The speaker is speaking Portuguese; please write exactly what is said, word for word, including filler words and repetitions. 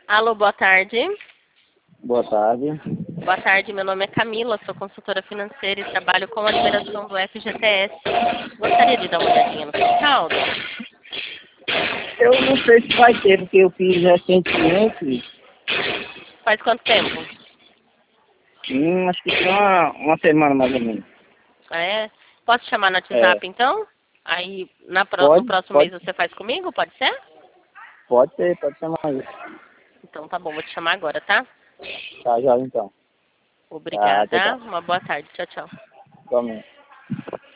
Alô, boa tarde. Boa tarde. Boa tarde, meu nome é Camila, sou consultora financeira e trabalho com a liberação do F G T S. Gostaria de dar uma olhadinha no seu saldo? Eu não sei se vai ter, porque eu fiz recentemente, Faz quanto tempo? hum, acho que foi uma, uma semana mais ou menos. Ah, é? Posso te chamar no É, WhatsApp, então? Aí, na pro- no pode, próximo mês pode, você faz comigo, pode ser? pode ser, pode chamar isso. Então tá bom, vou te chamar agora, tá? Tá, já então. Tá, tchau, Obrigada. tchau. Uma boa tarde. Tchau, tchau. Igualmente.